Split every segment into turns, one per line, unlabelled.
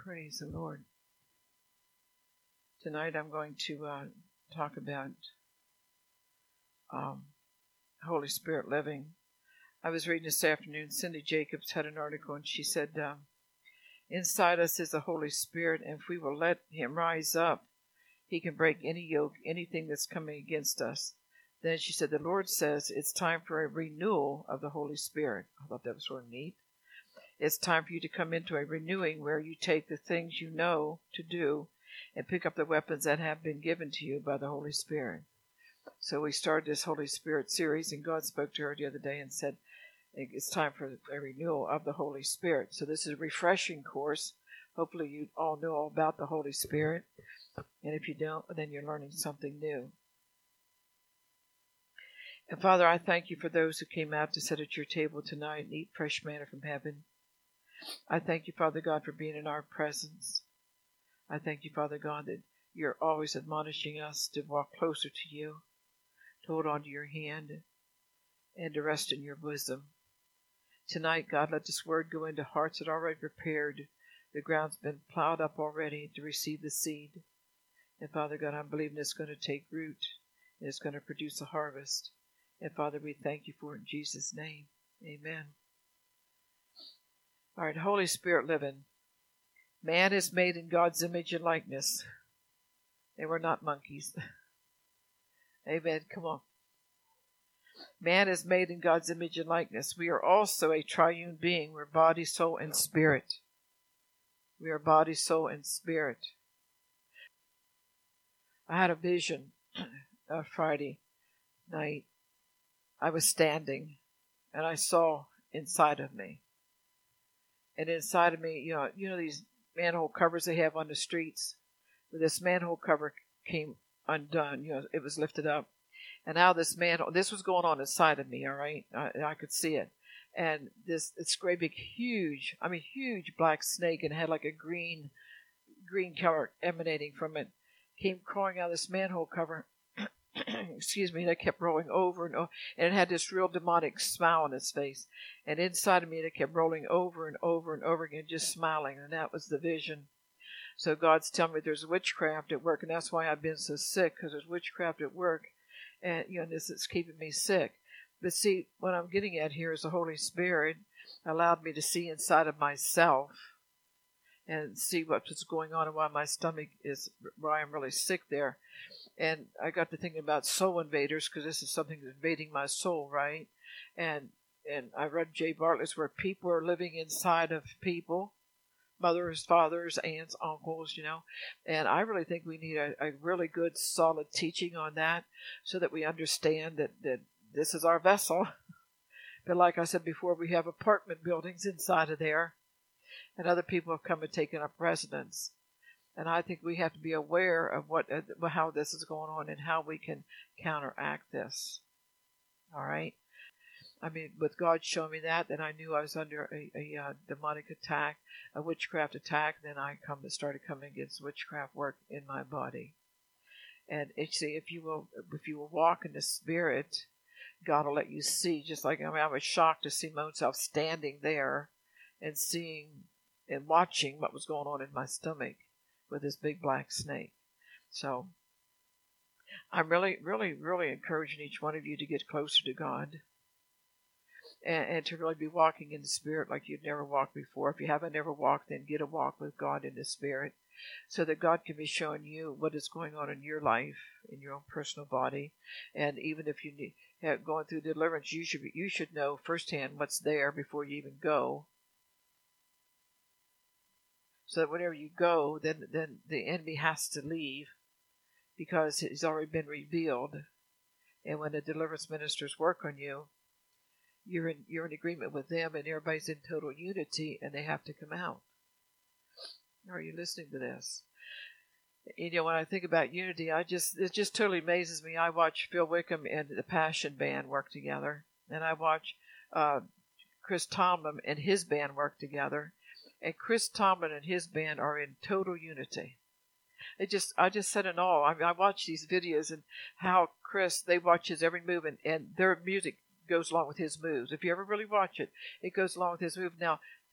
Praise the Lord. Tonight I'm going to talk about Holy Spirit living. I was reading this afternoon, Cindy Jacobs had an article, and she said, inside us is the Holy Spirit, and if we will let Him rise up, He can break any yoke, anything that's coming against us. Then she said, the Lord says it's time for a renewal of the Holy Spirit. I thought that was sort of neat. It's time for you to come into a renewing where you take the things you know to do and pick up the weapons that have been given to you by the Holy Spirit. So we started this Holy Spirit series, and God spoke to her the other day and said, it's time for a renewal of the Holy Spirit. So this is a refreshing course. Hopefully you all know all about the Holy Spirit. And if you don't, then you're learning something new. And Father, I thank you for those who came out to sit at your table tonight and eat fresh manna from heaven. I thank you, Father God, for being in our presence. I thank you, Father God, that you're always admonishing us to walk closer to you, to hold on to your hand, and to rest in your bosom. Tonight, God, let this word go into hearts that are already prepared. The ground's been plowed up already to receive the seed. And Father God, I'm believing it's going to take root, and it's going to produce a harvest. And Father, we thank you for it in Jesus' name. Amen. All right, Holy Spirit living. Man is made in God's image and likeness. And we're not monkeys. Amen. Come on. Man is made in God's image and likeness. We are also a triune being. We're body, soul, and spirit. We are body, soul, and spirit. I had a vision Friday night. I was standing, and I saw inside of me. And inside of me, you know these manhole covers they have on the streets? Well, this manhole cover came undone. It was lifted up. And now this was going on inside of me, all right? I could see it. And this great big, huge black snake, and it had like a green color emanating from it, came crawling out of this manhole cover. Excuse me, that kept rolling over and over, and it had this real demonic smile on its face. And inside of me, it kept rolling over and over and over again, just smiling, and that was the vision. So God's telling me there's witchcraft at work, and that's why I've been so sick, because there's witchcraft at work, and this is keeping me sick. But see, what I'm getting at here is the Holy Spirit allowed me to see inside of myself and see what was going on and why my stomach is, why I'm really sick there. And I got to thinking about soul invaders, because this is something that's invading my soul, right? And I read Jay Bartlett's where people are living inside of people, mothers, fathers, aunts, uncles, And I really think we need a really good, solid teaching on that, so that we understand that this is our vessel. But like I said before, we have apartment buildings inside of there, and other people have come and taken up residence. And I think we have to be aware of how this is going on and how we can counteract this. All right? I mean, with God showing me that, then I knew I was under a demonic attack, a witchcraft attack. Then I started coming against witchcraft work in my body. And if you will walk in the Spirit, God will let you see. Just like I was shocked to see myself standing there and seeing and watching what was going on in my stomach with this big black snake. So I'm really, really, really encouraging each one of you to get closer to God and to really be walking in the Spirit like you've never walked before. If you haven't ever walked, then get a walk with God in the Spirit, so that God can be showing you what is going on in your life, in your own personal body. And even if you going through deliverance, you should know firsthand what's there before you even go. So that whenever you go, then the enemy has to leave, because he's already been revealed. And when the deliverance ministers work on you, you're in agreement with them, and everybody's in total unity, and they have to come out. Are you listening to this? When I think about unity, it just totally amazes me. I watch Phil Wickham and the Passion Band work together, and I watch Chris Tomlin and his band work together. And Chris Tomlin and his band are in total unity. I just said in awe. I watch these videos and how they watch his every move, and their music goes along with his moves. If you ever really watch it, it goes along with his move. Now,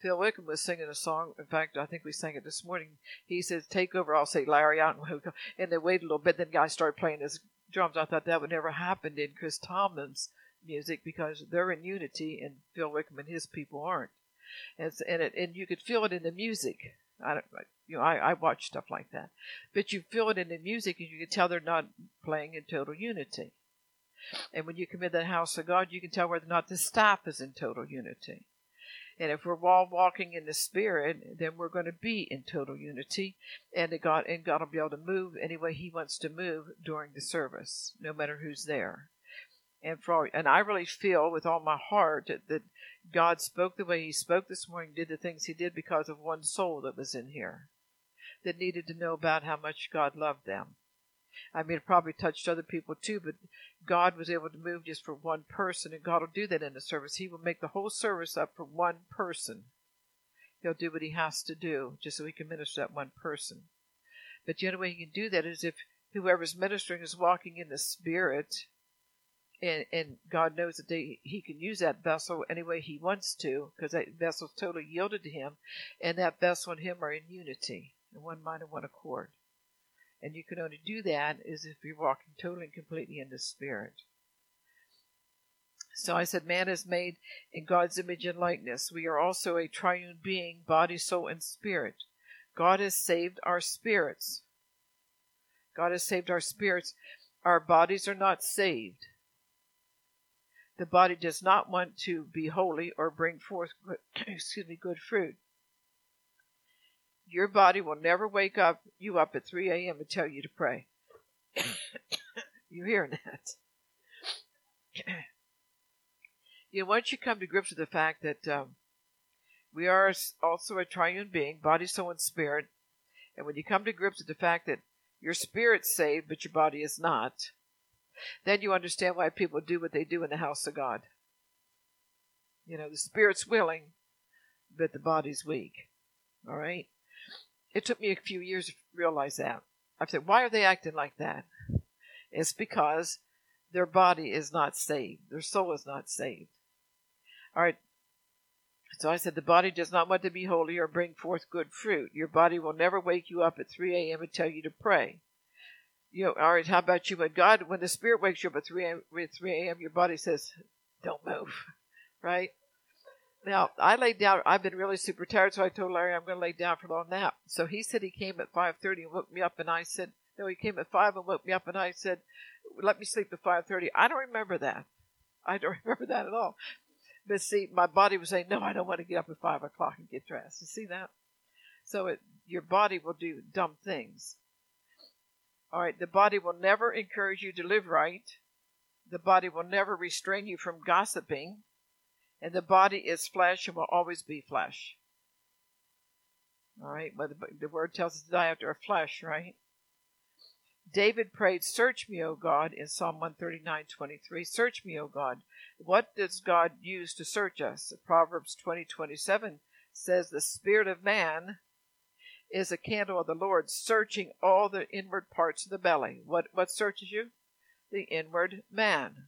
Phil Wickham was singing a song. In fact, I think we sang it this morning. He says, "Take over." I'll say Larry out, and they waited a little bit. Then the guy started playing his drums. I thought that would never happen in Chris Tomlin's music because they're in unity, and Phil Wickham and his people aren't. And you could feel it in the music. I watch stuff like that, but you feel it in the music, and you can tell they're not playing in total unity. And when you come in the house of God, you can tell whether or not the staff is in total unity. And if we're all walking in the Spirit, then we're going to be in total unity, and God will be able to move any way He wants to move during the service, no matter who's there. And I really feel with all my heart that God spoke the way He spoke this morning, did the things He did because of one soul that was in here that needed to know about how much God loved them. I mean, it probably touched other people too, but God was able to move just for one person, and God will do that in the service. He will make the whole service up for one person. He'll do what He has to do just so He can minister to that one person. But the only way He can do that is if whoever's ministering is walking in the Spirit, and God knows that He can use that vessel any way He wants to, because that vessel's totally yielded to Him, and that vessel and Him are in unity, in one mind and one accord. And you can only do that is if you're walking totally and completely in the Spirit. So I said, man is made in God's image and likeness. We are also a triune being, body, soul, and spirit. God has saved our spirits. God has saved our spirits. Our bodies are not saved. The body does not want to be holy or bring forth good fruit. Your body will never wake you up at 3 a.m. and tell you to pray. You're hearing that? Once you come to grips with the fact that we are also a triune being, body, soul, and spirit, and when you come to grips with the fact that your spirit's saved, but your body is not, then you understand why people do what they do in the house of God. The spirit's willing, but the body's weak. All right? It took me a few years to realize that. I said, why are they acting like that? It's because their body is not saved. Their soul is not saved. All right. So I said, the body does not want to be holy or bring forth good fruit. Your body will never wake you up at 3 a.m. and tell you to pray. All right, how about you? When the Spirit wakes you up at 3 a.m., your body says, don't move. Right? Now, I laid down. I've been really super tired, so I told Larry I'm going to lay down for a little nap. So he said he came at 5:30 and woke me up, and I said, no, he came at 5 and woke me up, and I said, let me sleep at 5:30. I don't remember that. I don't remember that at all. But see, my body was saying, no, I don't want to get up at 5 o'clock and get dressed. You see that? So your body will do dumb things. All right, the body will never encourage you to live right. The body will never restrain you from gossiping. And the body is flesh and will always be flesh. All right, but the word tells us to die after our flesh, right? David prayed, search me, O God, in Psalm 139:23. Search me, O God. What does God use to search us? Proverbs 20:27 says, the spirit of man is a candle of the Lord, searching all the inward parts of the belly. What searches you? The inward man.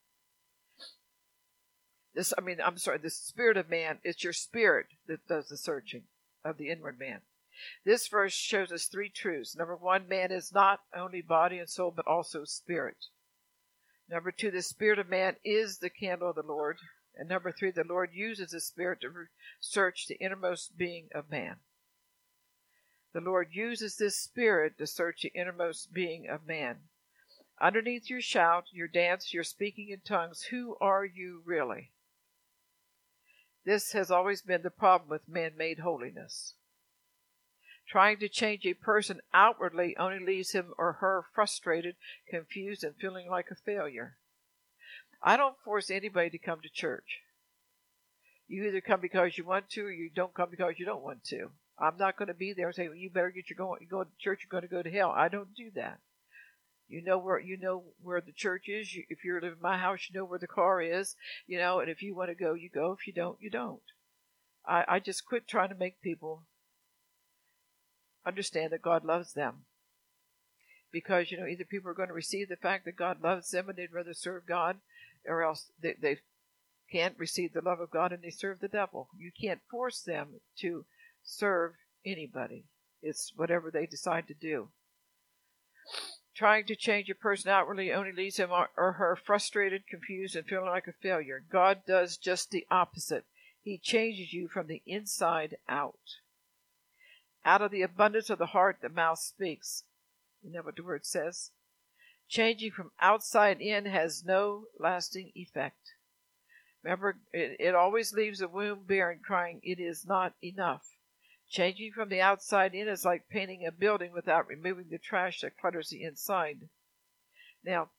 The spirit of man, it's your spirit that does the searching of the inward man. This verse shows us three truths. Number one, man is not only body and soul, but also spirit. Number two, the spirit of man is the candle of the Lord. And number three, the Lord uses the spirit to search the innermost being of man. The Lord uses this spirit to search the innermost being of man. Underneath your shout, your dance, your speaking in tongues, who are you really? This has always been the problem with man-made holiness. Trying to change a person outwardly only leaves him or her frustrated, confused, and feeling like a failure. I don't force anybody to come to church. You either come because you want to, or you don't come because you don't want to. I'm not going to be there and say, well, you better get you go to church, you're going to go to hell. I don't do that. You know where the church is. If you're living in my house, you know where the car is. And if you want to go, you go. If you don't, you don't. I just quit trying to make people understand that God loves them. Because, either people are going to receive the fact that God loves them and they'd rather serve God, or else they can't receive the love of God and they serve the devil. You can't force them to serve anybody. It's whatever they decide to do. Trying to change a person outwardly only leaves him or her frustrated, confused, and feeling like a failure. God does just the opposite. He changes you from the inside out. Out of the abundance of the heart, the mouth speaks. You know what the word says? Changing from outside in has no lasting effect. Remember, it always leaves a womb barren, crying, "It is not enough." Changing from the outside in is like painting a building without removing the trash that clutters the inside. Now,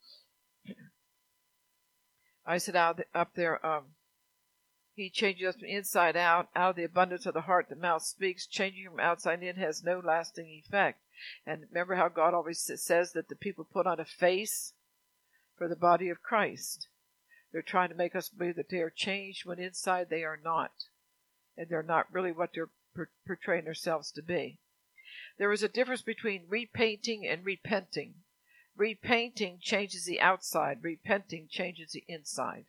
I said up there, he changes us from inside out. Out of the abundance of the heart, the mouth speaks. Changing from outside in has no lasting effect. And remember how God always says that the people put on a face for the body of Christ. They're trying to make us believe that they are changed when inside they are not. And they're not really what they're portraying themselves to be. There is a difference between repainting and repenting. Repainting changes the outside. Repenting changes the inside.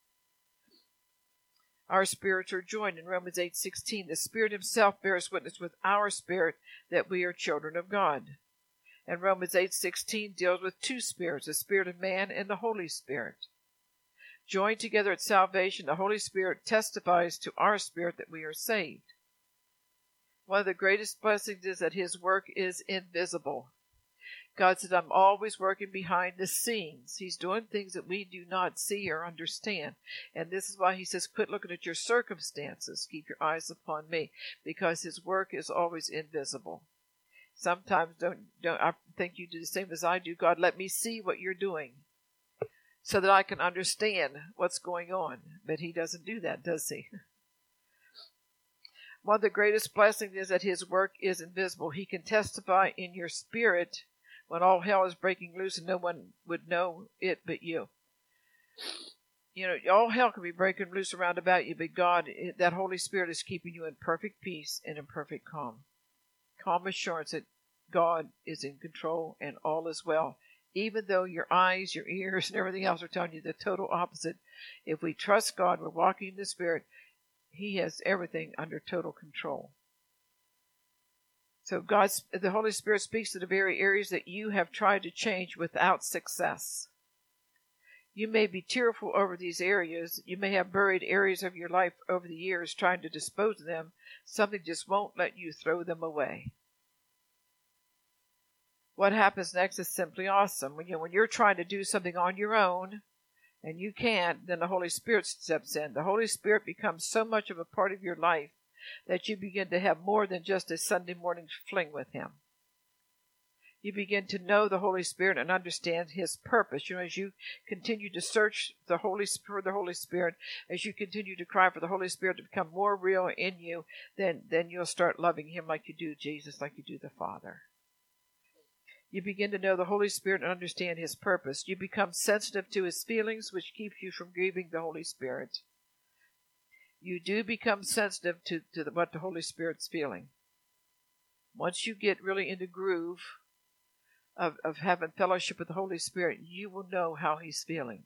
Our spirits are joined in Romans 8:16. The Spirit himself bears witness with our spirit that we are children of God. And Romans 8:16 deals with two spirits, the Spirit of man and the Holy Spirit. Joined together at salvation, the Holy Spirit testifies to our spirit that we are saved. One of the greatest blessings is that his work is invisible. God said, I'm always working behind the scenes. He's doing things that we do not see or understand. And this is why he says, quit looking at your circumstances. Keep your eyes upon me, because his work is always invisible. Sometimes I think you do the same as I do. God, let me see what you're doing so that I can understand what's going on. But he doesn't do that, does he? One of the greatest blessings is that his work is invisible. He can testify in your spirit when all hell is breaking loose and no one would know it but you. You know, all hell can be breaking loose around about you, but God, that Holy Spirit is keeping you in perfect peace and in perfect calm. Calm assurance that God is in control and all is well. Even though your eyes, your ears, and everything else are telling you the total opposite, if we trust God, we're walking in the Spirit, he has everything under total control. So the Holy Spirit speaks to the very areas that you have tried to change without success. You may be tearful over these areas. You may have buried areas of your life over the years trying to dispose of them. Something just won't let you throw them away. What happens next is simply awesome. When you're trying to do something on your own, and you can't, then the Holy Spirit steps in. The Holy Spirit becomes so much of a part of your life that you begin to have more than just a Sunday morning fling with him. You begin to know the Holy Spirit and understand his purpose. You know, as you continue to search for the Holy Spirit, as you continue to cry for the Holy Spirit to become more real in you, then you'll start loving him like you do Jesus, like you do the Father. You begin to know the Holy Spirit and understand his purpose. You become sensitive to his feelings, which keeps you from grieving the Holy Spirit. You do become sensitive to what the Holy Spirit's feeling. Once you get really in the groove of having fellowship with the Holy Spirit, you will know how he's feeling.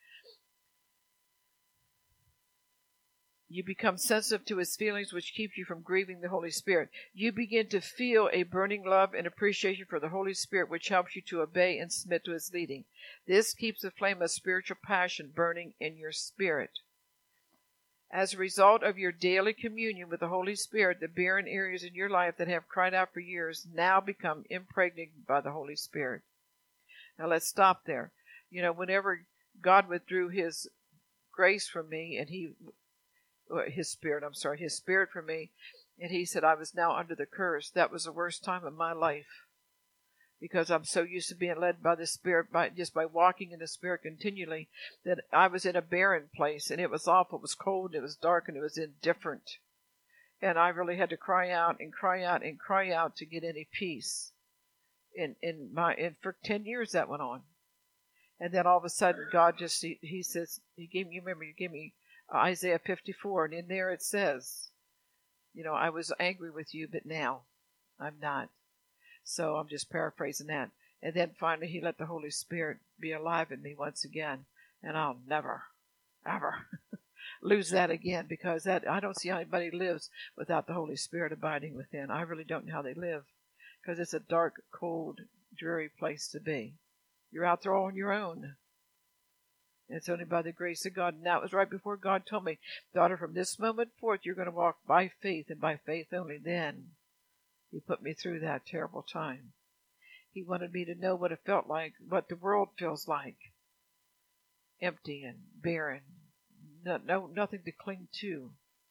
You become sensitive to his feelings, which keeps you from grieving the Holy Spirit. You begin to feel a burning love and appreciation for the Holy Spirit, which helps you to obey and submit to his leading. This keeps the flame of spiritual passion burning in your spirit. As a result of your daily communion with the Holy Spirit, the barren areas in your life that have cried out for years now become impregnated by the Holy Spirit. Now let's stop there. You know, whenever God withdrew his grace from me and his spirit from me, and he said I was now under the curse, that was the worst time of my life. Because I'm so used to being led by the Spirit, just by walking in the Spirit continually, that I was in a barren place, and it was awful. It was cold, it was dark, and it was indifferent. And I really had to cry out and cry out and cry out to get any peace. And for 10 years that went on. And then all of a sudden, God he says, you gave me Isaiah 54, and in there it says, you know, I was angry with you, but now I'm not. So I'm just paraphrasing that. And then finally he let the Holy Spirit be alive in me once again. And I'll never, ever lose that again, because that I don't see how anybody lives without the Holy Spirit abiding within. I really don't know how they live, because it's a dark, cold, dreary place to be. You're out there all on your own. It's only by the grace of God. And that was right before God told me, daughter, from this moment forth, you're going to walk by faith, and by faith only. Then He put me through that terrible time. He wanted me to know what it felt like, what the world feels like. Empty and barren. Nothing to cling to.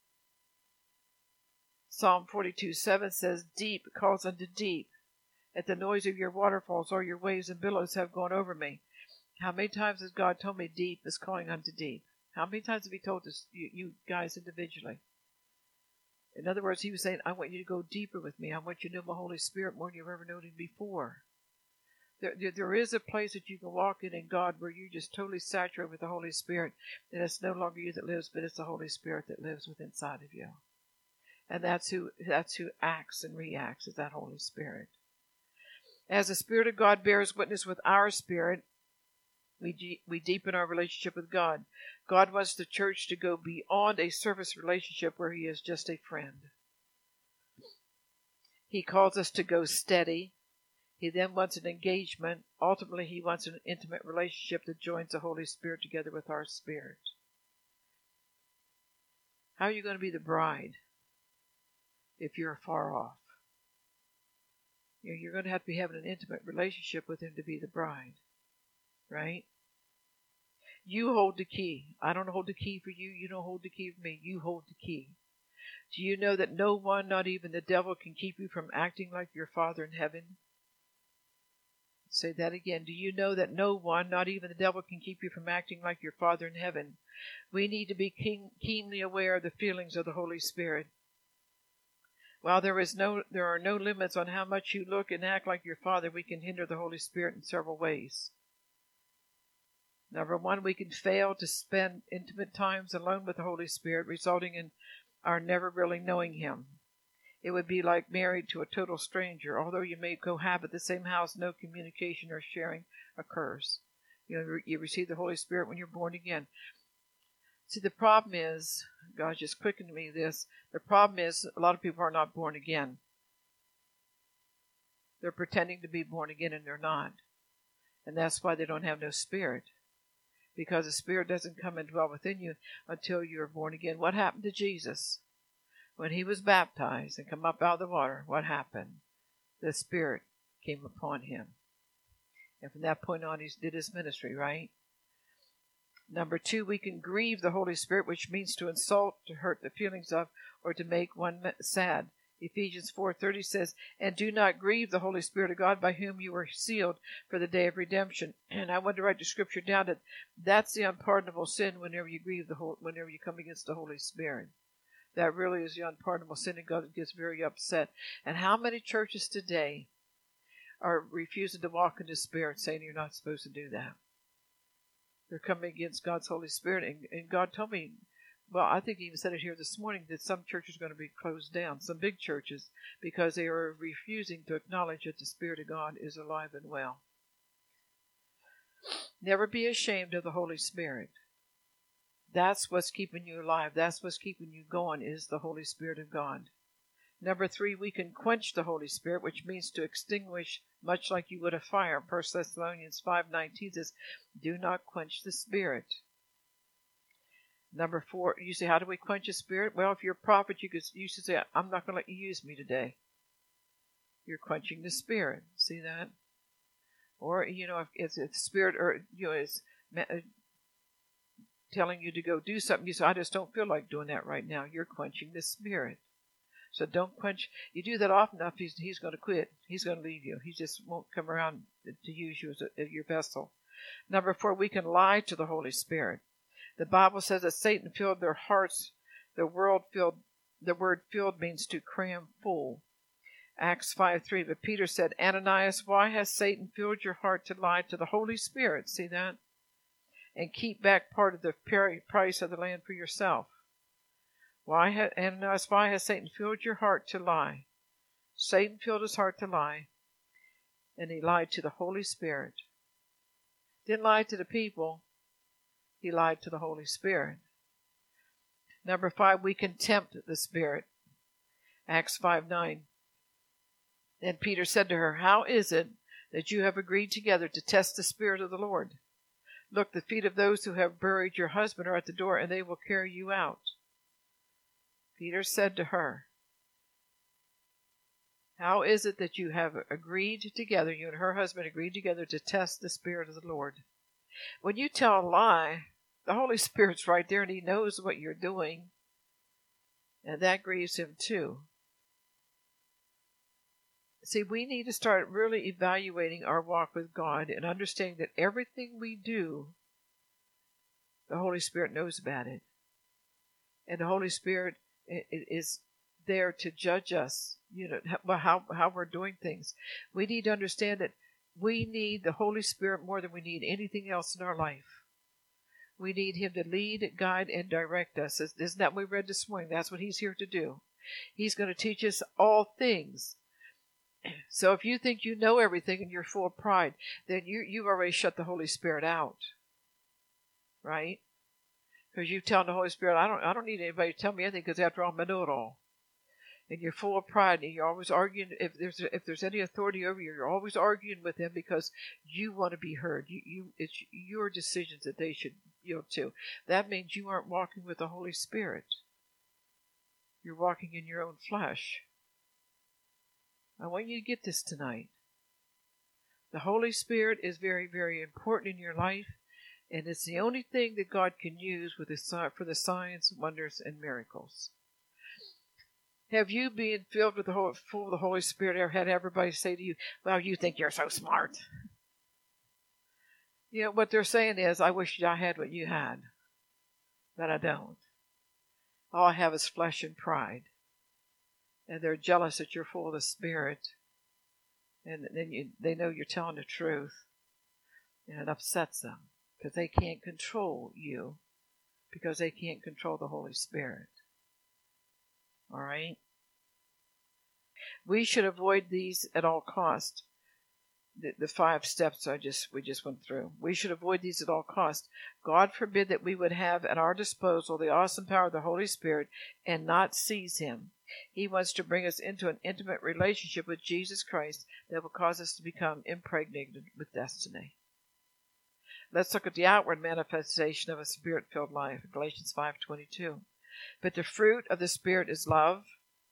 Psalm 42:7 says, deep calls unto deep. At the noise of your waterfalls, all your waves and billows have gone over me. How many times has God told me deep is calling unto deep? How many times have He told us, you guys individually? In other words, He was saying, I want you to go deeper with me. I want you to know my Holy Spirit more than you've ever known Him before. There is a place that you can walk in God where you just totally saturate with the Holy Spirit. And it's no longer you that lives, but it's the Holy Spirit that lives within inside of you. And that's who acts and reacts, is that Holy Spirit. As the Spirit of God bears witness with our spirit, we deepen our relationship with God. God wants the church to go beyond a service relationship where He is just a friend. He calls us to go steady. He then wants an engagement. Ultimately, He wants an intimate relationship that joins the Holy Spirit together with our spirit. How are you going to be the bride if you're far off? You're going to have to be having an intimate relationship with Him to be the bride, right? You hold the key. I don't hold the key for you. You don't hold the key for me. You hold the key. Do you know that no one, not even the devil, can keep you from acting like your Father in heaven? Say that again. Do you know that no one, not even the devil, can keep you from acting like your Father in heaven? We need to be keenly aware of the feelings of the Holy Spirit. While there are no limits on how much you look and act like your Father, we can hinder the Holy Spirit in several ways. Number one, we can fail to spend intimate times alone with the Holy Spirit, resulting in our never really knowing Him. It would be like married to a total stranger. Although you may cohabit the same house, no communication or sharing occurs. You receive the Holy Spirit when you're born again. See, the problem is, God just quickened me this, the problem is a lot of people are not born again. They're pretending to be born again and they're not. And that's why they don't have no spirit. Because the Spirit doesn't come and dwell within you until you're born again. What happened to Jesus? When He was baptized and come up out of the water, what happened? The Spirit came upon Him. And from that point on, He did His ministry, right? Number two, we can grieve the Holy Spirit, which means to insult, to hurt the feelings of, or to make one sad. Ephesians 4:30 says, and do not grieve the Holy Spirit of God, by whom you were sealed for the day of redemption. And I want to write the scripture down that that's the unpardonable sin whenever you grieve whenever you come against the Holy Spirit. That really is the unpardonable sin, and God gets very upset. And how many churches today are refusing to walk in the Spirit, saying you're not supposed to do that? They're coming against God's Holy Spirit. And God told me, well, I think He even said it here this morning, that some churches are going to be closed down, some big churches, because they are refusing to acknowledge that the Spirit of God is alive and well. Never be ashamed of the Holy Spirit. That's what's keeping you alive. That's what's keeping you going, is the Holy Spirit of God. Number three, we can quench the Holy Spirit, which means to extinguish, much like you would a fire. 1 Thessalonians 5:19 says, do not quench the Spirit. Number four, you say, how do we quench the Spirit? Well, if you're a prophet, you should say, I'm not going to let you use me today. You're quenching the Spirit. See that? Or, if it's a Spirit, or, is telling you to go do something, you say, I just don't feel like doing that right now. You're quenching the Spirit. So don't quench. You do that often enough, he's going to quit. He's going to leave you. He just won't come around to use you as your vessel. Number four, we can lie to the Holy Spirit. The Bible says that Satan filled their hearts. The word filled means to cram full. Acts 5:3. But Peter said, Ananias, why has Satan filled your heart to lie to the Holy Spirit? See that? And keep back part of the price of the land for yourself. Ananias, why has Satan filled your heart to lie? Satan filled his heart to lie, and he lied to the Holy Spirit. Didn't lie to the people. He lied to the Holy Spirit. Number 5, we can tempt the Spirit. Acts 5:9. And Peter said to her, how is it that you have agreed together to test the Spirit of the Lord? Look, the feet of those who have buried your husband are at the door, and they will carry you out. Peter said to her, how is it that you have agreed together, you and her husband agreed together to test the Spirit of the Lord? When you tell a lie, the Holy Spirit's right there, and He knows what you're doing, and that grieves Him too. See, we need to start really evaluating our walk with God and understanding that everything we do, the Holy Spirit knows about it. And the Holy Spirit is there to judge us, how we're doing things. We need to understand that we need the Holy Spirit more than we need anything else in our life. We need Him to lead, guide, and direct us. Isn't that what we read this morning? That's what He's here to do. He's going to teach us all things. So if you think you know everything and you're full of pride, then you've already shut the Holy Spirit out. Right? Because you tell the Holy Spirit, I don't need anybody to tell me anything, because after all, I know it all. And you're full of pride, and you're always arguing. If there's any authority over you, you're always arguing with them because you want to be heard. It's your decisions that they should yield to. That means you aren't walking with the Holy Spirit. You're walking in your own flesh. I want you to get this tonight. The Holy Spirit is very, very important in your life, and it's the only thing that God can use for the signs, wonders, and miracles. Have you been filled with full of the Holy Spirit ever had everybody say to you, well, you think you're so smart? What they're saying is, I wish I had what you had, but I don't. All I have is flesh and pride. And they're jealous that you're full of the Spirit. And then they know you're telling the truth. And it upsets them because they can't control you, because they can't control the Holy Spirit. All right? We should avoid these at all cost. The 5 steps we just went through. We should avoid these at all cost. God forbid that we would have at our disposal the awesome power of the Holy Spirit and not seize Him. He wants to bring us into an intimate relationship with Jesus Christ that will cause us to become impregnated with destiny. Let's look at the outward manifestation of a Spirit-filled life. Galatians 5:22. But the fruit of the Spirit is love,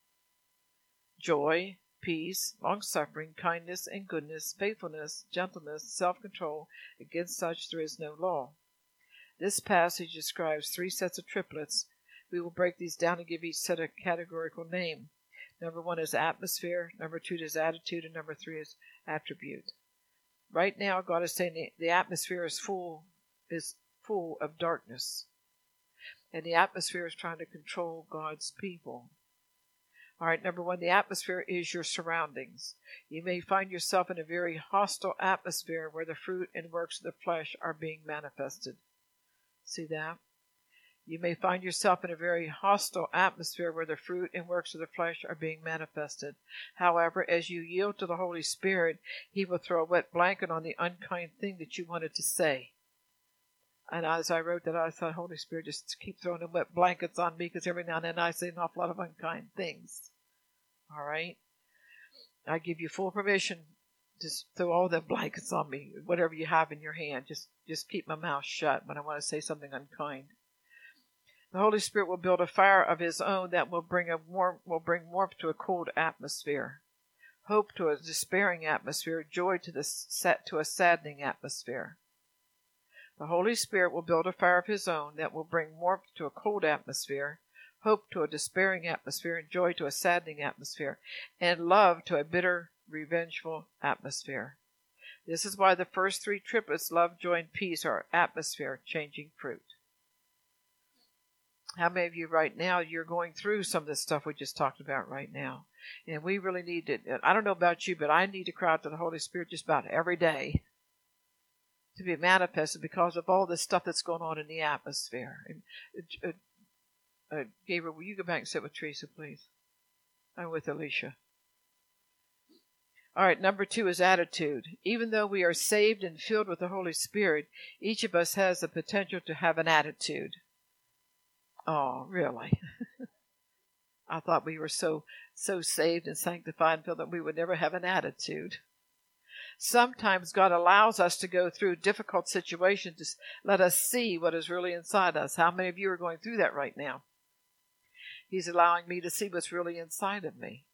joy, peace, long-suffering, kindness, and goodness, faithfulness, gentleness, self-control. Against such there is no law. This passage describes 3 sets of triplets. We will break these down and give each set a categorical name. Number 1 is atmosphere, number 2 is attitude, and number 3 is attribute. Right now, God is saying the atmosphere is full of darkness. And the atmosphere is trying to control God's people. All right, number 1, the atmosphere is your surroundings. You may find yourself in a very hostile atmosphere where the fruit and works of the flesh are being manifested. See that? You may find yourself in a very hostile atmosphere where the fruit and works of the flesh are being manifested. However, as you yield to the Holy Spirit, He will throw a wet blanket on the unkind thing that you wanted to say. And as I wrote that, I thought, Holy Spirit, just keep throwing the wet blankets on me, because every now and then I say an awful lot of unkind things. All right? I give you full permission to throw all the blankets on me, whatever you have in your hand. Just keep my mouth shut when I want to say something unkind. The Holy Spirit will build a fire of His own that will bring warmth to a cold atmosphere, hope to a despairing atmosphere, joy to a saddening atmosphere. The Holy Spirit will build a fire of His own that will bring warmth to a cold atmosphere, hope to a despairing atmosphere, and joy to a saddening atmosphere, and love to a bitter, revengeful atmosphere. This is why the first 3 triplets, love, joy, and peace, are atmosphere-changing fruit. How many of you right now, you're going through some of the stuff we just talked about right now? And we really need to, I don't know about you, but I need to cry out to the Holy Spirit just about every day to be manifested because of all this stuff that's going on in the atmosphere. And Gabriel, will you go back and sit with Teresa, please? I'm with Alicia. All right, number 2 is attitude. Even though we are saved and filled with the Holy Spirit, each of us has the potential to have an attitude. Oh, really? I thought we were so saved and sanctified and felt that we would never have an attitude. Sometimes God allows us to go through difficult situations to let us see what is really inside us. How many of you are going through that right now? He's allowing me to see what's really inside of me.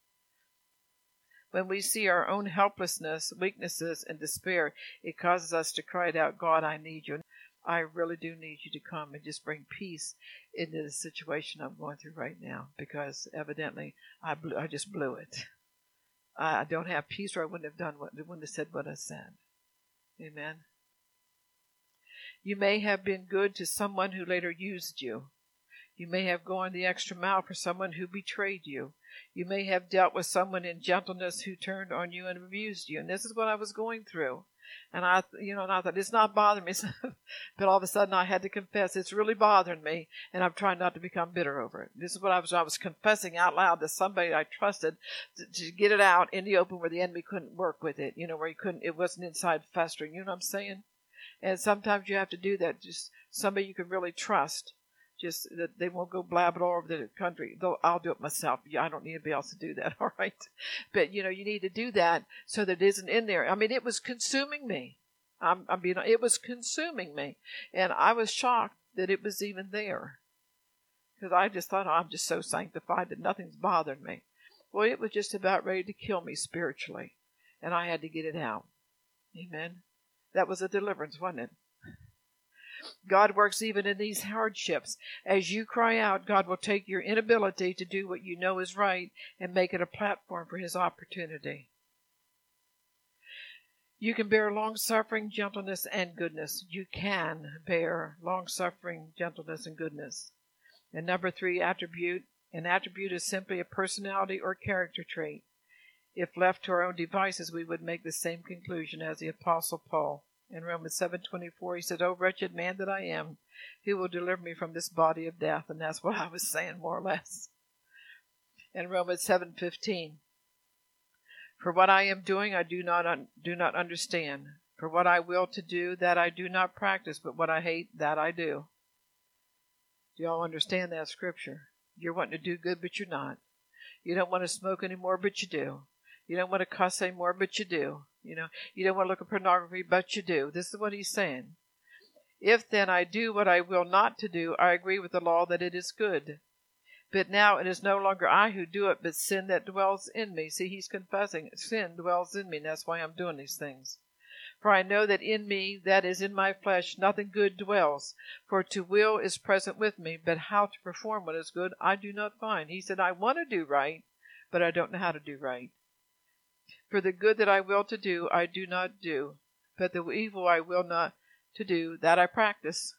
When we see our own helplessness, weaknesses, and despair, it causes us to cry out, God, I need you. I really do need you to come and just bring peace into the situation I'm going through right now, because evidently I just blew it. I don't have peace, or I wouldn't have said what I said. Amen. You may have been good to someone who later used you. You may have gone the extra mile for someone who betrayed you. You may have dealt with someone in gentleness who turned on you and abused you. And this is what I was going through. And I thought, it's not bothering me. But all of a sudden I had to confess, it's really bothering me. And I'm trying not to become bitter over it. This is what I was confessing out loud to somebody I trusted to get it out in the open where the enemy couldn't work with it. Where it wasn't inside festering. You know what I'm saying? And sometimes you have to do that. Just somebody you can really trust. Just that they won't go blabbing all over the country. Though I'll do it myself. I don't need anybody else to do that, all right? But, you need to do that so that it isn't in there. I mean, it was consuming me. It was consuming me. And I was shocked that it was even there. Because I just thought, I'm just so sanctified that nothing's bothering me. Well, it was just about ready to kill me spiritually. And I had to get it out. Amen. That was a deliverance, wasn't it? God works even in these hardships. As you cry out, God will take your inability to do what you know is right and make it a platform for His opportunity. You can bear long-suffering, gentleness, and goodness. You can bear long-suffering, gentleness, and goodness. And number 3, attribute. An attribute is simply a personality or character trait. If left to our own devices, we would make the same conclusion as the Apostle Paul. In Romans 7:24, he said, "O wretched man that I am, who will deliver me from this body of death?" And that's what I was saying, more or less. In Romans 7:15, "For what I am doing, I do not understand. For what I will to do, that I do not practice, but what I hate, that I do." Do y'all understand that scripture? You're wanting to do good, but you're not. You don't want to smoke anymore, but you do. You don't want to cuss anymore, but you do. You don't want to look at pornography, but you do. This is what he's saying. "If then I do what I will not to do, I agree with the law that it is good. But now it is no longer I who do it, but sin that dwells in me." See, he's confessing, sin dwells in me, and that's why I'm doing these things. "For I know that in me, that is in my flesh, nothing good dwells. For to will is present with me, but how to perform what is good I do not find." He said, I want to do right, but I don't know how to do right. "For the good that I will to do, I do not do. But the evil I will not to do, that I practice."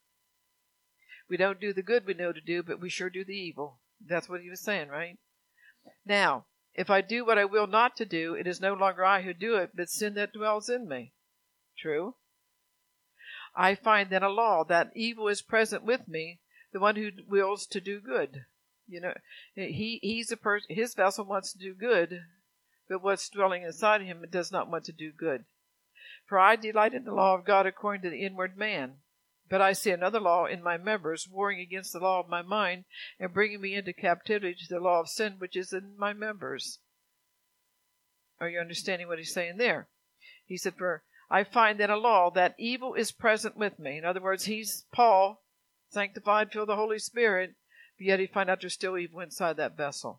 We don't do the good we know to do, but we sure do the evil. That's what he was saying, right? "Now, if I do what I will not to do, it is no longer I who do it, but sin that dwells in me." True. "I find then a law, that evil is present with me, the one who wills to do good." He's a person, his vessel wants to do good, but what's dwelling inside of him does not want to do good. "For I delight in the law of God according to the inward man. But I see another law in my members, warring against the law of my mind, and bringing me into captivity to the law of sin which is in my members." Are you understanding what he's saying there? He said, "For I find then a law, that evil is present with me." In other words, he's Paul, sanctified, filled with the Holy Spirit, but yet he find out there's still evil inside that vessel.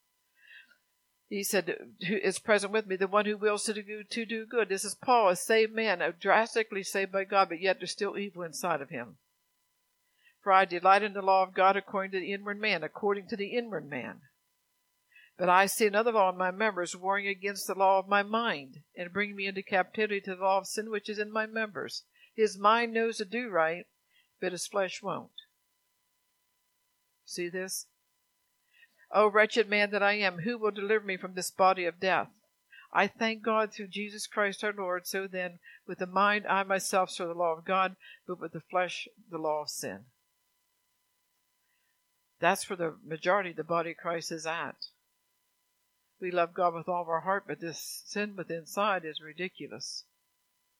He said, "Who is present with me, the one who wills to do good." This is Paul, a saved man, drastically saved by God, but yet there's still evil inside of him. "For I delight in the law of God according to the inward man," according to the inward man. "But I see another law in my members, warring against the law of my mind, and bringing me into captivity to the law of sin which is in my members." His mind knows to do right, but his flesh won't. See this? "O wretched man that I am, who will deliver me from this body of death? I thank God through Jesus Christ our Lord. So then, with the mind I myself serve the law of God, but with the flesh the law of sin." That's where the majority of the body of Christ is at. We love God with all of our heart, but this sin within inside is ridiculous.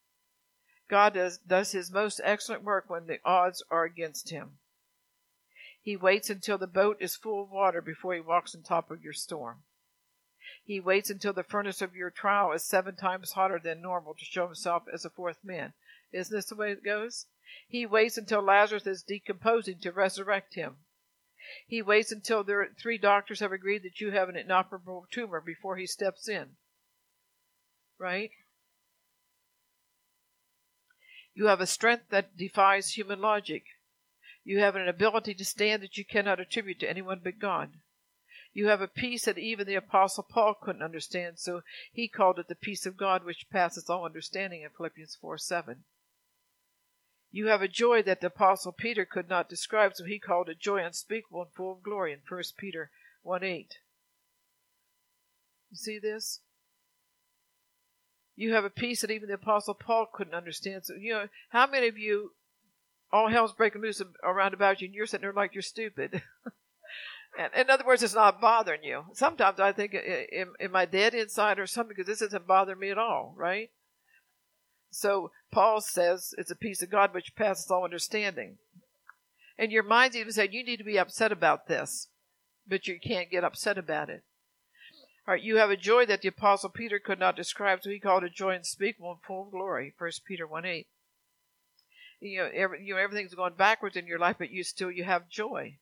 God does his most excellent work when the odds are against him. He waits until the boat is full of water before he walks on top of your storm. He waits until the furnace of your trial is 7 times hotter than normal to show himself as a fourth man. Isn't this the way it goes? He waits until Lazarus is decomposing to resurrect him. He waits until 3 doctors have agreed that you have an inoperable tumor before he steps in. Right? You have a strength that defies human logic. You have an ability to stand that you cannot attribute to anyone but God. You have a peace that even the Apostle Paul couldn't understand, so he called it the peace of God which passes all understanding in Philippians 4:7. You have a joy that the Apostle Peter could not describe, so he called it joy unspeakable and full of glory in 1 Peter 1:8. You see this? You have a peace that even the Apostle Paul couldn't understand. So, how many of you, all hell's breaking loose around about you, and you're sitting there like you're stupid? And in other words, it's not bothering you. Sometimes I think, am I dead inside or something? Because this doesn't bother me at all, right? So Paul says it's a peace of God which passes all understanding. And your mind's even saying, you need to be upset about this, but you can't get upset about it. All right, you have a joy that the Apostle Peter could not describe, so he called it joy unspeakable and full of glory, 1 Peter 1:8. Everything's going backwards in your life, but you have joy.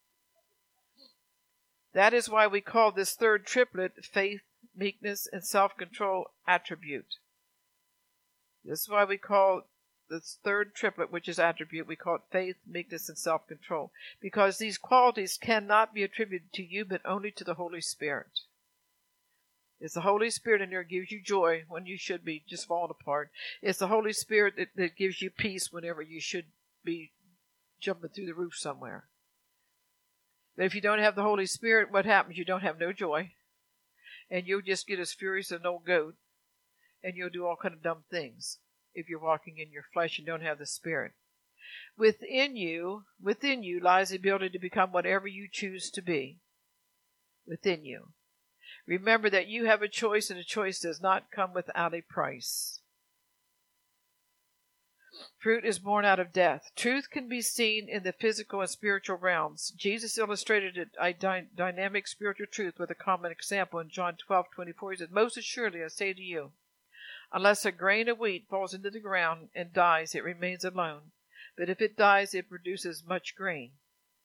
That is why we call this third triplet faith, meekness, and self-control attribute. This is why we call this third triplet, which is attribute, we call it faith, meekness, and self-control. Because these qualities cannot be attributed to you, but only to the Holy Spirit. It's the Holy Spirit in there that gives you joy when you should be just falling apart. It's the Holy Spirit that gives you peace whenever you should be jumping through the roof somewhere. But if you don't have the Holy Spirit, what happens? You don't have no joy. And you'll just get as furious as an old goat. And you'll do all kind of dumb things if you're walking in your flesh and don't have the Spirit. Within you lies the ability to become whatever you choose to be. Within you. Remember that you have a choice, and a choice does not come without a price. Fruit is born out of death. Truth can be seen in the physical and spiritual realms. Jesus illustrated a dynamic spiritual truth with a common example in John 12:24. He said, "Most assuredly I say to you, unless a grain of wheat falls into the ground and dies, it remains alone. But if it dies, it produces much grain."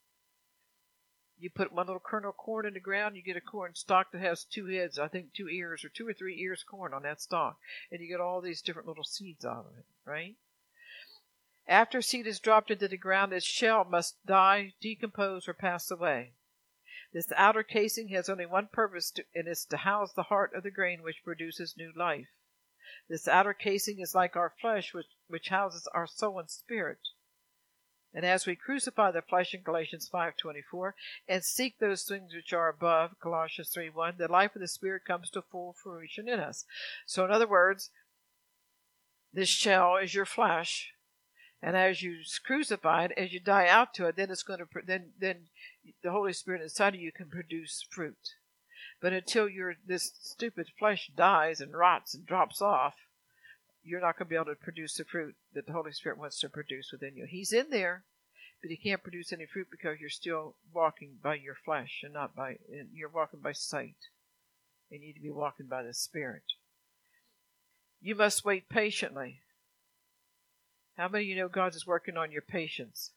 You put one little kernel of corn in the ground, you get a corn stalk that has 2 heads, I think 2 ears, or 2 or 3 ears of corn on that stalk. And you get all these different little seeds out of it, right? After seed is dropped into the ground, its shell must die, decompose, or pass away. This outer casing has only one purpose, and it's to house the heart of the grain which produces new life. This outer casing is like our flesh, which houses our soul and spirit. And as we crucify the flesh in Galatians 5:24, and seek those things which are above, Colossians 3:1, the life of the Spirit comes to full fruition in us. So in other words, this shell is your flesh, and as you crucify it, as you die out to it, then it's going to then the Holy Spirit inside of you can produce fruit. But until this stupid flesh dies and rots and drops off, you're not going to be able to produce the fruit that the Holy Spirit wants to produce within you. He's in there, but he can't produce any fruit because you're still walking by your flesh and you're walking by sight. You need to be walking by the Spirit. You must wait patiently. How many of you know God is working on your patience?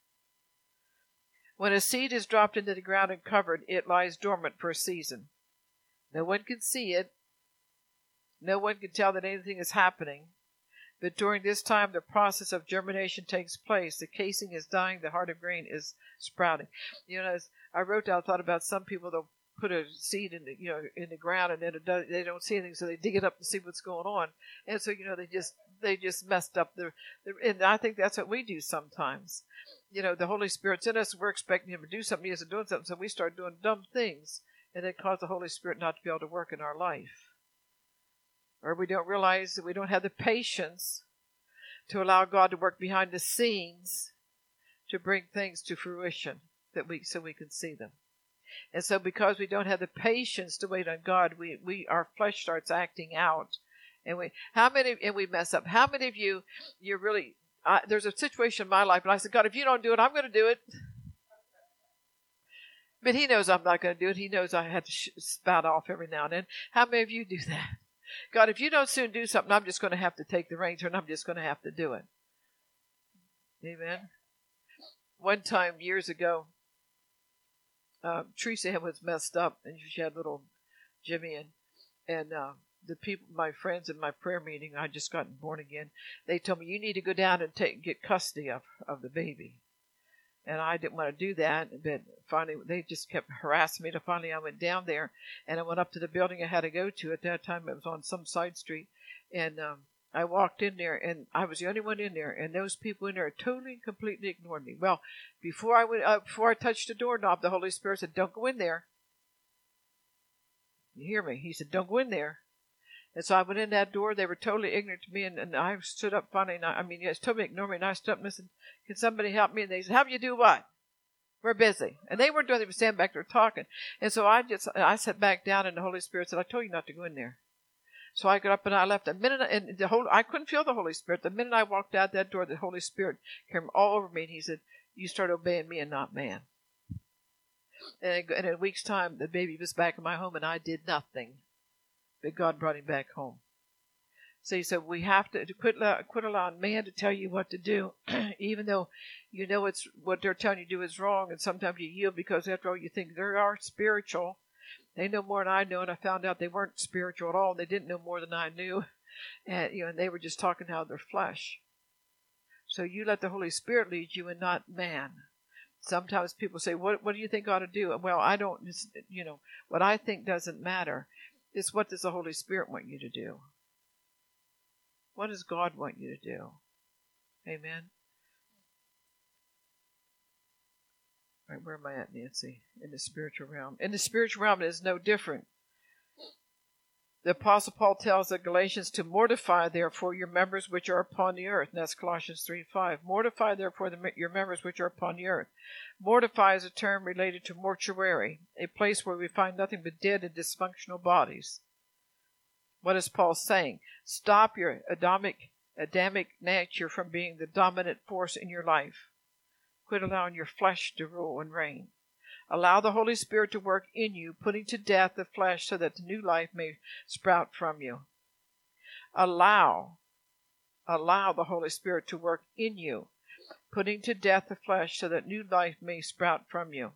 When a seed is dropped into the ground and covered, it lies dormant for a season. No one can see it. No one can tell that anything is happening. But during this time, the process of germination takes place. The casing is dying. The heart of grain is sprouting. As I wrote down, I thought about some people, they'll put a seed in the ground, and then they don't see anything, so they dig it up to see what's going on. And so, they just messed up and I think that's what we do sometimes. The Holy Spirit's in us. We're expecting him to do something. He isn't doing something, so we start doing dumb things, and it causes the Holy Spirit not to be able to work in our life. Or we don't realize that we don't have the patience to allow God to work behind the scenes to bring things to fruition so we can see them. And so because we don't have the patience to wait on God, our flesh starts acting out. And we mess up. How many of you're really, there's a situation in my life, and I said, God, if you don't do it, I'm going to do it. But he knows I'm not going to do it. He knows I had to spout off every now and then. How many of you do that? God, if you don't soon do something, I'm just going to have to take the reins, and I'm just going to have to do it. Amen. One time, years ago, Teresa was messed up, and she had little Jimmy, and the people, my friends in my prayer meeting, I just gotten born again, they told me, you need to go down and get custody of the baby. And I didn't want to do that, but finally they just kept harassing me. Finally I went down there, and I went up to the building I had to go to. At that time it was on some side street, and I walked in there, and I was the only one in there, and those people in there totally and completely ignored me. Well, before I touched the doorknob, the Holy Spirit said, don't go in there. You hear me? He said, don't go in there. And so I went in that door. They were totally ignorant to me, and I stood up finally. And yes, totally ignored me, and I stood up and said, can somebody help me? And they said, help you do what? We're busy. And they weren't doing it. They were standing back there talking. And so I sat back down, and the Holy Spirit said, I told you not to go in there. So I got up and I left. I couldn't feel the Holy Spirit. The minute I walked out that door, the Holy Spirit came all over me, and he said, you start obeying me and not man. And in a week's time, the baby was back in my home, and I did nothing. But God brought him back home. So he said, we have to quit allowing man to tell you what to do, even though you know it's what they're telling you to do is wrong, and sometimes you yield because after all you think they are spiritual. They know more than I know, and I found out they weren't spiritual at all, and they didn't know more than I knew. And and they were just talking out of their flesh. So you let the Holy Spirit lead you and not man. Sometimes people say, what do you think I ought to do? Well, I don't, what I think doesn't matter. It's what does the Holy Spirit want you to do? What does God want you to do? Amen. All right, where am I at, Nancy? In the spiritual realm. In the spiritual realm, it is no different. The Apostle Paul tells the Galatians to mortify, therefore, your members which are upon the earth. And that's Colossians 3:5. Mortify, therefore, your members which are upon the earth. Mortify is a term related to mortuary, a place where we find nothing but dead and dysfunctional bodies. What is Paul saying? Stop your Adamic nature from being the dominant force in your life. Quit allowing your flesh to rule and reign. Allow the Holy Spirit to work in you, putting to death the flesh so that the new life may sprout from you. Allow the Holy Spirit to work in you, putting to death the flesh so that new life may sprout from you.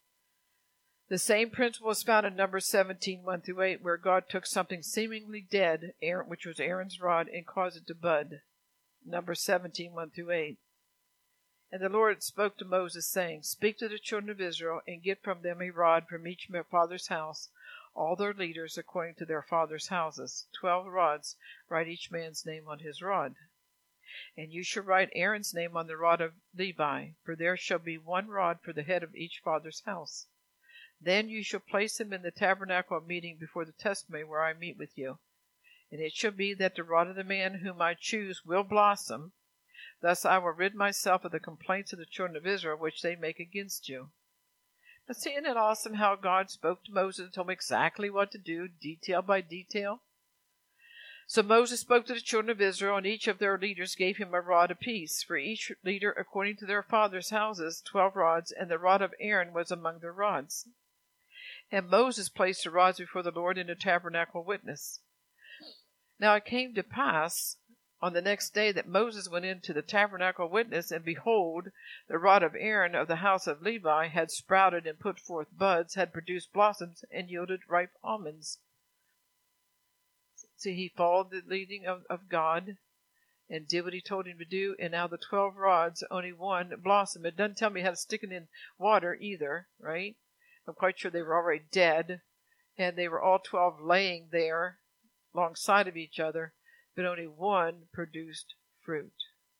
The same principle is found in Numbers 17, 1-8, where God took something seemingly dead, which was Aaron's rod, and caused it to bud. Numbers 17, 1-8. And the Lord spoke to Moses, saying, Speak to the children of Israel, and get from them a rod from each father's house, all their leaders according to their father's houses. 12 rods, write each man's name on his rod. And you shall write Aaron's name on the rod of Levi, for there shall be one rod for the head of each father's house. Then you shall place him in the tabernacle of meeting before the testimony where I meet with you. And it shall be that the rod of the man whom I choose will blossom. Thus I will rid myself of the complaints of the children of Israel which they make against you. Now, isn't it awesome how God spoke to Moses and told him exactly what to do, detail by detail? So Moses spoke to the children of Israel, and each of their leaders gave him a rod apiece, for each leader according to their father's houses, 12 rods, and the rod of Aaron was among their rods. And Moses placed the rods before the Lord in the tabernacle of witness. Now it came to pass on the next day that Moses went into the tabernacle of witness, and behold, the rod of Aaron of the house of Levi had sprouted and put forth buds, had produced blossoms, and yielded ripe almonds. See, he followed the leading of God and did what he told him to do, and now the 12 rods, only one blossom. It doesn't tell me how to stick it in water either, right? I'm quite sure they were already dead, and they were all 12 laying there alongside of each other, but only one produced fruit.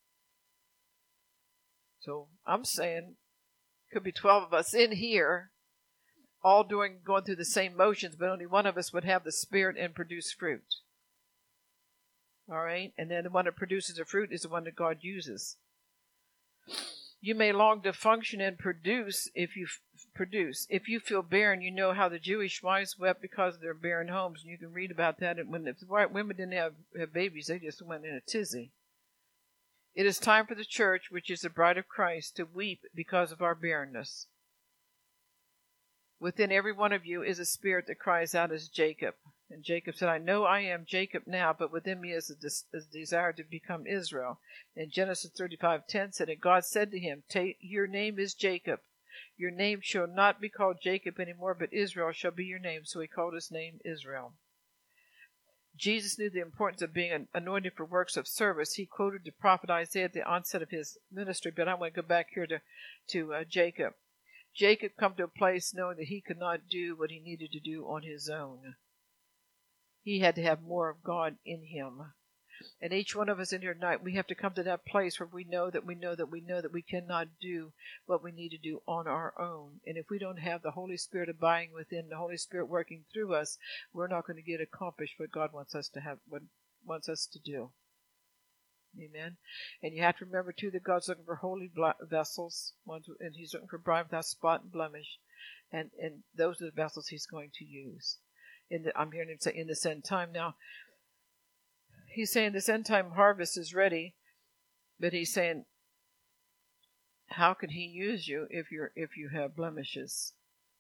So I'm saying could be 12 of us in here, all going through the same motions, but only one of us would have the Spirit and produce fruit. All right? And then the one that produces the fruit is the one that God uses. You may long to function and produce if you produce. If you feel barren, you know how the Jewish wives wept because of their barren homes. And you can read about that. And if the white women didn't have babies, they just went in a tizzy. It is time for the church, which is the bride of Christ, to weep because of our barrenness. Within every one of you is a spirit that cries out as Jacob. And Jacob said, I know I am Jacob now, but within me is a desire to become Israel. And Genesis 35:10 said, and God said to him, your name is Jacob. Your name shall not be called Jacob anymore, but Israel shall be your name. So he called his name Israel. Jesus knew the importance of being anointed for works of service. He quoted the prophet Isaiah at the onset of his ministry, but I want to go back here to Jacob. Jacob come to a place knowing that he could not do what he needed to do on his own. He had to have more of God in him. And each one of us in here tonight, we have to come to that place where we know that we cannot do what we need to do on our own. And if we don't have the Holy Spirit abiding within, the Holy Spirit working through us, we're not going to get accomplished what God wants us to have, what wants us to do. Amen. And you have to remember too that God's looking for holy vessels, and He's looking for bride without spot and blemish, and those are the vessels He's going to use. I'm hearing Him say in this end time now. He's saying this end time harvest is ready, but He's saying, how can He use you if you have blemishes?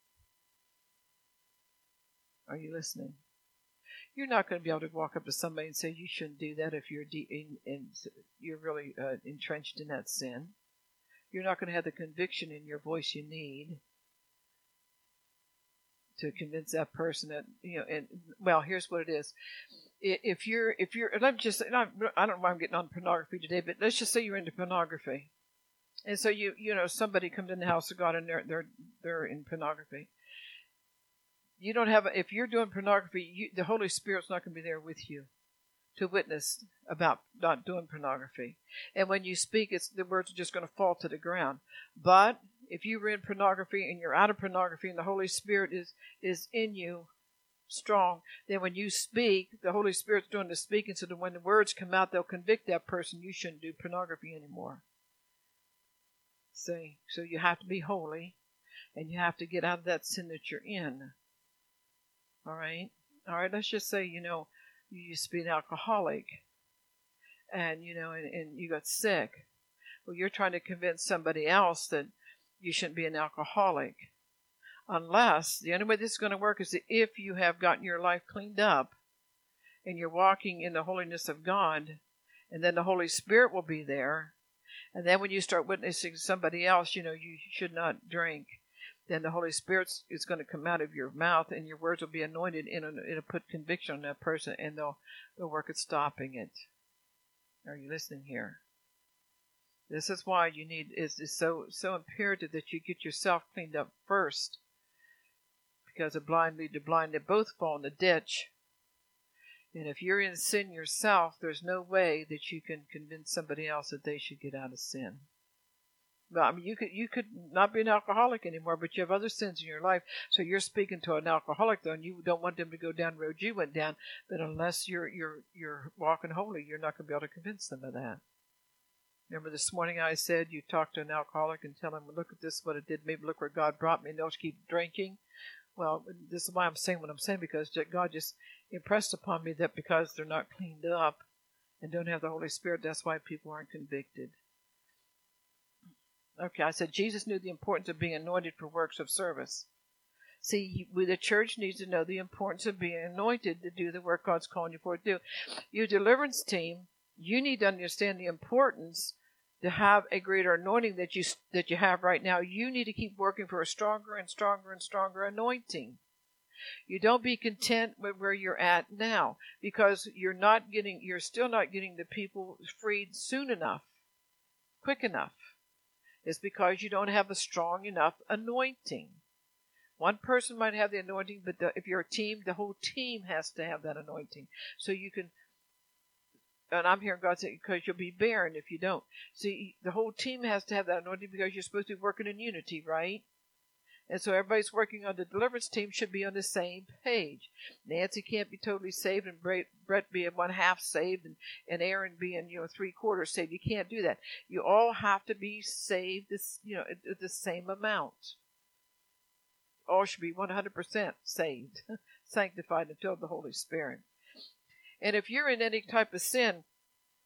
Are you listening? You're not going to be able to walk up to somebody and say you shouldn't do that if you're you're really entrenched in that sin. You're not going to have the conviction in your voice you need to convince that person that, and well, here's what it is. If you're, let me just say, I don't know why I'm getting on pornography today, but let's just say you're into pornography. And so somebody comes in the house of God and they're in pornography. You don't have, if you're doing pornography, the Holy Spirit's not going to be there with you to witness about not doing pornography. And when you speak, the words are just going to fall to the ground. But if you were in pornography and you're out of pornography and the Holy Spirit is in you strong, then when you speak, the Holy Spirit's doing the speaking, so that when the words come out, they'll convict that person. You shouldn't do pornography anymore. See, so you have to be holy, and you have to get out of that sin that you're in. All right, let's just say, you used to be an alcoholic, and, and you got sick. Well, you're trying to convince somebody else that you shouldn't be an alcoholic. Unless, the only way this is going to work is that if you have gotten your life cleaned up and you're walking in the holiness of God, and then the Holy Spirit will be there. And then when you start witnessing somebody else, you should not drink, then the Holy Spirit is going to come out of your mouth and your words will be anointed and it'll put conviction on that person, and they'll work at stopping it. Are you listening here? This is why it's so imperative that you get yourself cleaned up first. Because the blind lead the blind, they both fall in the ditch. And if you're in sin yourself, there's no way that you can convince somebody else that they should get out of sin. Well, I mean, you could not be an alcoholic anymore, but you have other sins in your life. So you're speaking to an alcoholic, though, and you don't want them to go down the road you went down. But unless you're walking holy, you're not going to be able to convince them of that. Remember this morning I said you talk to an alcoholic and tell him, look at this, what it did. Maybe look where God brought me, and they'll keep drinking. Well, this is why I'm saying what I'm saying, because God just impressed upon me that because they're not cleaned up and don't have the Holy Spirit, that's why people aren't convicted. Okay, I said Jesus knew the importance of being anointed for works of service. See, the church needs to know the importance of being anointed to do the work God's calling you for to do. Your deliverance team, you need to understand the importance to have a greater anointing that you have right now. You need to keep working for a stronger and stronger and stronger anointing. You don't be content with where you're at now, because you're still not getting the people freed soon enough, quick enough. It's because you don't have a strong enough anointing. One person might have the anointing, but if you're a team, the whole team has to have that anointing. So you can, and I'm hearing God say, because you'll be barren if you don't. See, the whole team has to have that anointing because you're supposed to be working in unity, right? And so everybody's working on the deliverance team should be on the same page. Nancy can't be totally saved and Brett being 1/2 saved and Aaron being 3/4 saved. You can't do that. You all have to be saved at the same amount. All should be 100% saved, sanctified and filled with the Holy Spirit. And if you're in any type of sin,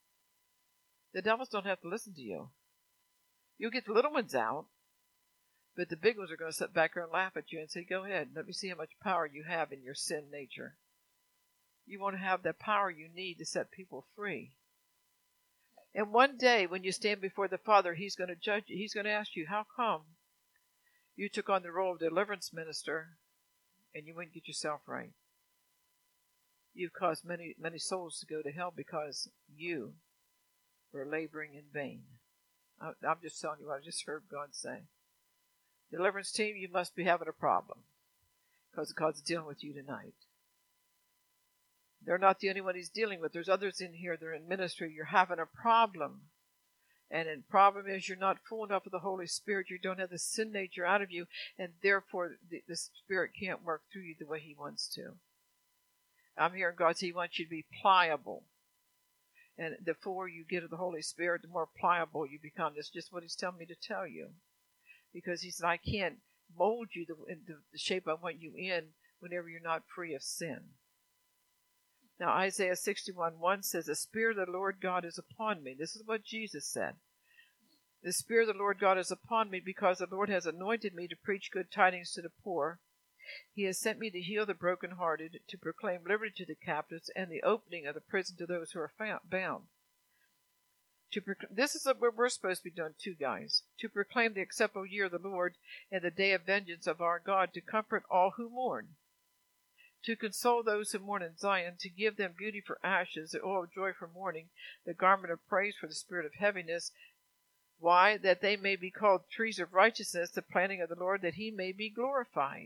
the devils don't have to listen to you. You'll get the little ones out. But the big ones are going to sit back there and laugh at you and say, go ahead, let me see how much power you have in your sin nature. You want to have the power you need to set people free. And one day when you stand before the Father, He's going to judge you. He's going to ask you, how come you took on the role of deliverance minister and you wouldn't get yourself right? You've caused many, many souls to go to hell because you were laboring in vain. I'm just telling you what I just heard God say. Deliverance team, you must be having a problem because God's dealing with you tonight. They're not the only one He's dealing with. There's others in here. They're in ministry. You're having a problem. And the problem is you're not full enough of the Holy Spirit. You don't have the sin nature out of you. And therefore, the Spirit can't work through you the way He wants to. I'm hearing God say He wants you to be pliable. And the more you get of the Holy Spirit, the more pliable you become. That's just what He's telling me to tell you. Because He said, I can't mold you into the shape I want you in whenever you're not free of sin. Now, Isaiah 61:1 says, the Spirit of the Lord God is upon me. This is what Jesus said. The Spirit of the Lord God is upon me because the Lord has anointed me to preach good tidings to the poor. He has sent me to heal the brokenhearted, to proclaim liberty to the captives, and the opening of the prison to those who are bound. This is what we're supposed to be doing too, guys. To proclaim the acceptable year of the Lord and the day of vengeance of our God, to comfort all who mourn. To console those who mourn in Zion, to give them beauty for ashes, the oil of joy for mourning, the garment of praise for the spirit of heaviness. Why? That they may be called trees of righteousness, the planting of the Lord, that He may be glorified.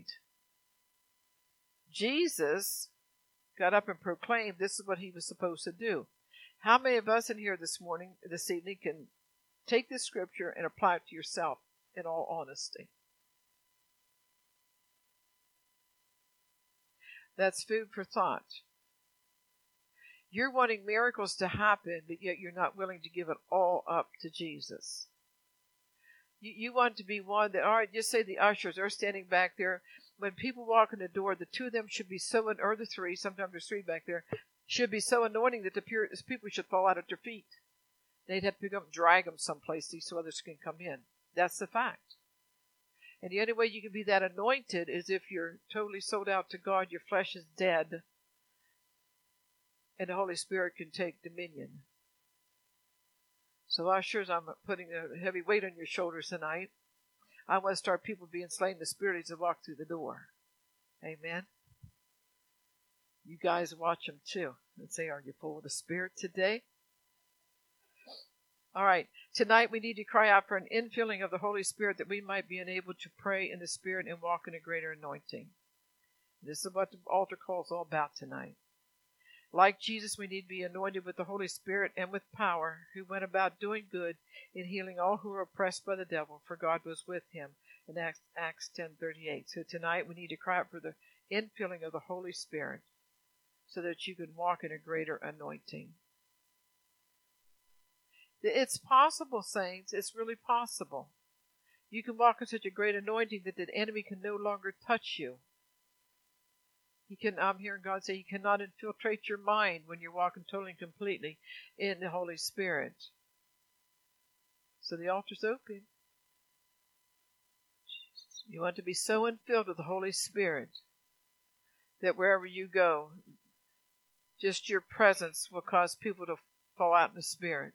Jesus got up and proclaimed this is what He was supposed to do. How many of us in here this evening, can take this scripture and apply it to yourself in all honesty? That's food for thought. You're wanting miracles to happen, but yet you're not willing to give it all up to Jesus. You want to be one that, all right, just say the ushers are standing back there. When people walk in the door, the two of them should be so, or the three, sometimes there's three back there, should be so anointing that the people should fall out at their feet. They'd have to pick up and drag them someplace so others can come in. That's the fact. And the only way you can be that anointed is if you're totally sold out to God, your flesh is dead, and the Holy Spirit can take dominion. So ushers, I'm putting a heavy weight on your shoulders tonight. I want to start people being slain in the Spirit as they walk through the door. Amen. You guys watch them too and say, are you full of the Spirit today? All right. Tonight we need to cry out for an infilling of the Holy Spirit that we might be enabled to pray in the Spirit and walk in a greater anointing. This is what the altar call is all about tonight. Like Jesus, we need to be anointed with the Holy Spirit and with power, who went about doing good in healing all who were oppressed by the devil, for God was with him, in Acts 10:38. So tonight we need to cry out for the infilling of the Holy Spirit so that you can walk in a greater anointing. It's possible, saints. It's really possible. You can walk in such a great anointing that the enemy can no longer touch you. I'm hearing God say He cannot infiltrate your mind when you're walking totally and completely in the Holy Spirit. So the altar's open. Jesus. You want to be so infilled with the Holy Spirit that wherever you go, just your presence will cause people to fall out in the Spirit.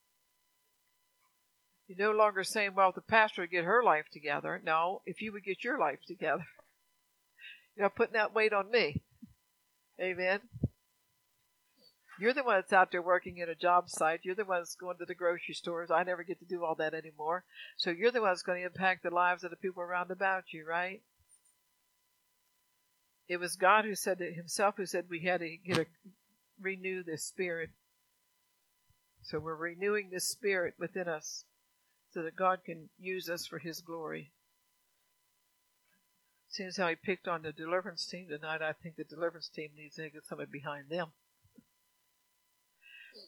You're no longer saying, well, if the pastor would get her life together. No, if you would get your life together. You're not putting that weight on me. Amen. You're the one that's out there working at a job site. You're the one that's going to the grocery stores. I never get to do all that anymore. So you're the one that's going to impact the lives of the people around about you, right? It was God who said it Himself, who said we had to renew the Spirit. So we're renewing the Spirit within us so that God can use us for His glory. Seems how He picked on the deliverance team tonight. I think the deliverance team needs to get somebody behind them.